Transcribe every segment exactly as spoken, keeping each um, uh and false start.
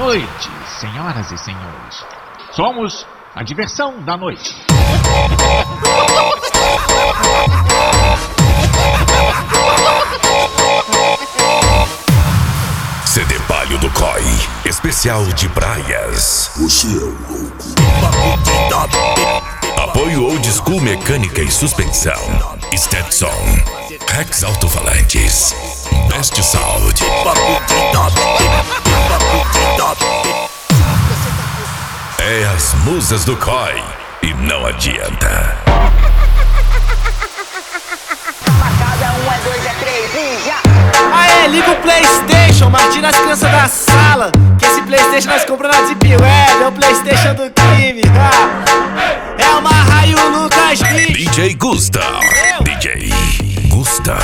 noite, senhoras e senhores. Somos a diversão da noite. C D Palio do C O I, especial de praias. Você é louco. Apoio Old School Mecânica e Suspensão. Stetson, Rex Alto-Falantes, Best Sound. É as musas do C O I e não adianta. Cada um é dois, é três e já. Aê, liga o PlayStation, Martina, as crianças da sala. Que esse PlayStation nós compramos na Deep Web, é o PlayStation do crime. Ah, é uma raio Lucas Beach. D J Gusta, D J Gusta.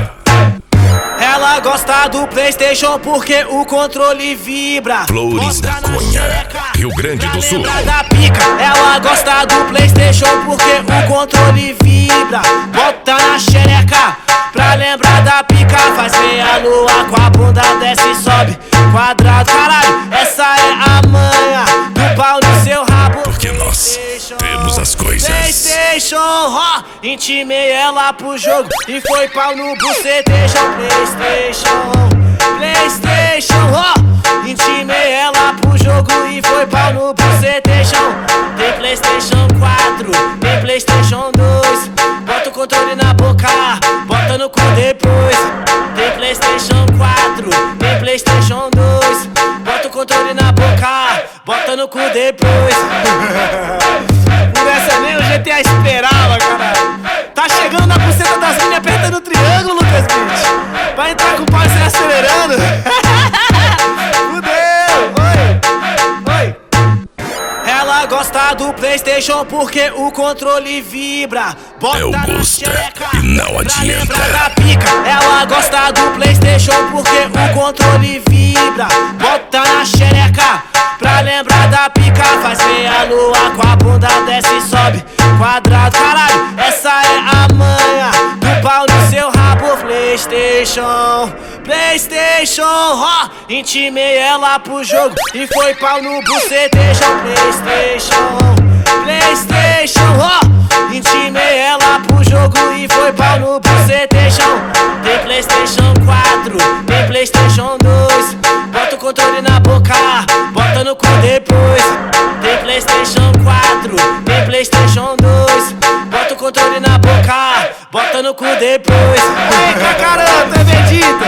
Ela gosta do PlayStation porque o controle vibra. Flores da Cunha, Rio Grande do Sul. Da pica. Ela gosta do PlayStation porque o controle vibra. Bota na xereca pra lembrar da pica. Faz meia lua com a bunda, desce e sobe. Quadrado, caralho, essa é a manha do pau no seu rabo. Porque nós temos as coisas. PlayStation, ó, intimei ela pro jogo e foi pau no bucetejão. PlayStation, PlayStation, ó, intimei ela pro jogo e foi pau no bucetejão. Tem PlayStation quatro, tem PlayStation dois. Bota o controle na boca, bota no cu depois. Tem PlayStation quatro, tem PlayStation dois. Bota o controle na boca, bota no cu depois. Por essa nem o G T A esperava, caralho. Tá chegando na buceta das minas apertando o triângulo, Lucas Beach. Vai entrar com o pau e sair acelerando. Fudeu, oi, oi. Ela gosta do PlayStation porque o controle vibra. Bota É o Gusta e não adianta. Da pica. Ela gosta do PlayStation porque o controle vibra. Bota na xereca pra lembrar da pica. Faz meia lua com a bunda, desce e sobe. Quadrado, caralho, essa é a manha do pau no seu rabo. PlayStation, PlayStation, ó, intimei ela pro jogo e foi pau no bucetejão. PlayStation, PlayStation, ó, intimei ela pro jogo e foi pau no bucetejão. Tem PlayStation quatro, tem PlayStation dois. Bota o controle na boca, bota no cu depois. Tem PlayStation quatro, tem PlayStation dois. Bota o controle na boca, bota no cu depois. Eita caramba, é Vegeta.